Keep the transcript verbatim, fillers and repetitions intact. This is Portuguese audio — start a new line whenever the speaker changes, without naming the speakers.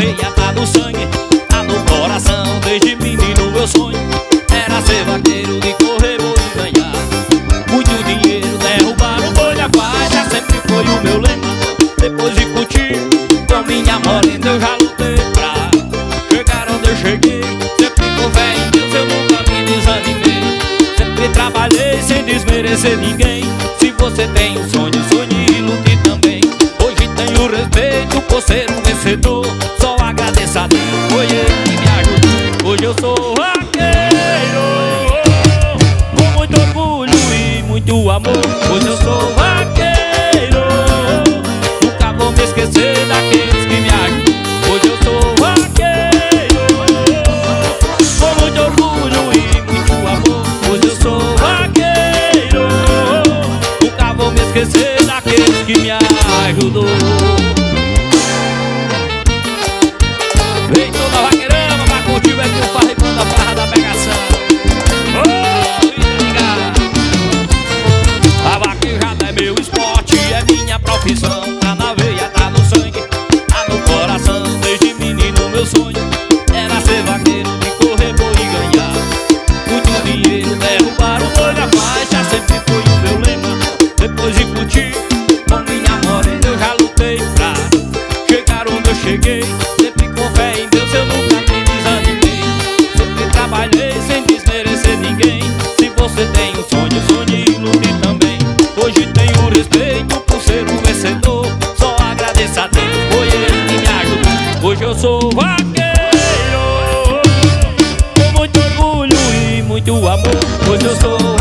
veia, tá no sangue, tá no coração. Desde menino meu sonho era ser vaqueiro, de correr boi e ganhar muito dinheiro. Derrubar o boi da faixa sempre foi o meu lema. Depois de curtir com minha morena eu já lutei pra chegar onde eu cheguei. Sempre com fé em Deus, eu nunca me desanimei. Sempre trabalhei sem desmerecer ninguém. Se você tem um sonho, sonhe e lute também. Hoje tenho respeito por ser um vencedor. Só agradeço a Deus, foi Ele que me ajudou. Hoje eu sou vaqueiro, com muito orgulho e muito amor. Hoje eu sou vaqueiro, nunca vou me esquecer daqueles que me ajudam. Hoje eu sou vaqueiro, com muito orgulho e muito amor. Hoje eu sou vaqueiro, nunca vou me esquecer daqueles que me ajudou. Vem toda vaqueirama pra curtir o é que eu farrei da farra da pegação. Oh, liga! A vaquejada é meu esporte, é minha profissão. Tá na veia, tá no sangue, tá no coração. Desde menino meu sonho era ser vaqueiro, de correr boi e ganhar muito dinheiro. Derrubar o boi da faixa sempre foi o meu lema. Depois de curtir com minha morena eu já lutei pra chegar onde eu cheguei. Sempre com fé em Deus eu nunca me desanimei. Sempre trabalhei sem desmerecer ninguém. Se você tem um sonho, sonhe e lute também. Hoje tenho respeito por ser um vencedor. Só agradeço a Deus, foi Ele que me ajudou. Hoje eu sou vaqueiro, com muito orgulho e muito amor. Hoje eu sou